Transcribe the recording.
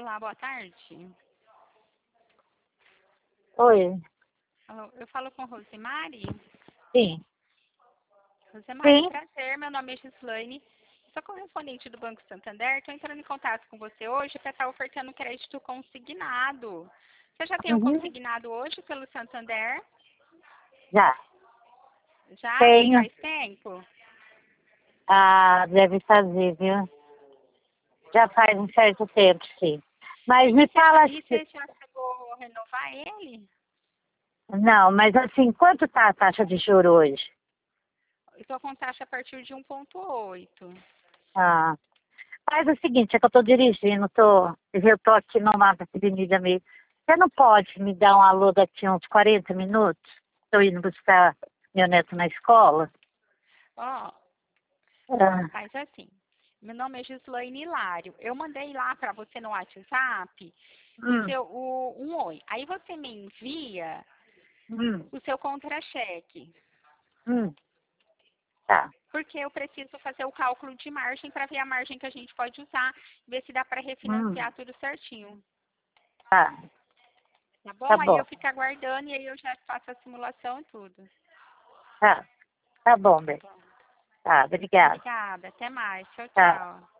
Olá, boa tarde. Oi, Alô, eu falo com Rosemary. sim, Rosemary, sim, prazer, meu nome é Gislaine. Sou correspondente do Banco Santander. Estou entrando em contato com você hoje para estar ofertando crédito consignado. Você já tem um uhum, consignado hoje pelo Santander? já, Já? E tenho, faz tempo? deve fazer, viu? Já faz um certo tempo, sim. Mas me E você já, fala, e você já chegou a renovar ele? não, mas assim, quanto tá a taxa de juros hoje? Estou com taxa a partir de 1,8. Ah, faz o seguinte, é que eu tô dirigindo, eu tô aqui numa avenida meio, você não pode me dar um alô daqui uns 40 minutos? Estou indo buscar meu neto na escola. Ó, Ah, faz assim. Meu nome é Gislaine Hilário. Eu mandei lá para você no WhatsApp hum, um oi. Aí você me envia hum, o seu contra-cheque. hum, tá, Porque eu preciso fazer o cálculo de margem para ver a margem que a gente pode usar, ver se dá para hum, refinanciar tudo certinho. tá, Tá tá bom? Aí bom, eu fico aguardando e aí eu já faço a simulação e tudo. tá, tá bom, bem. Tá bom. Tá, obrigada. Obrigada. Até mais. Tchau, Tá. tchau.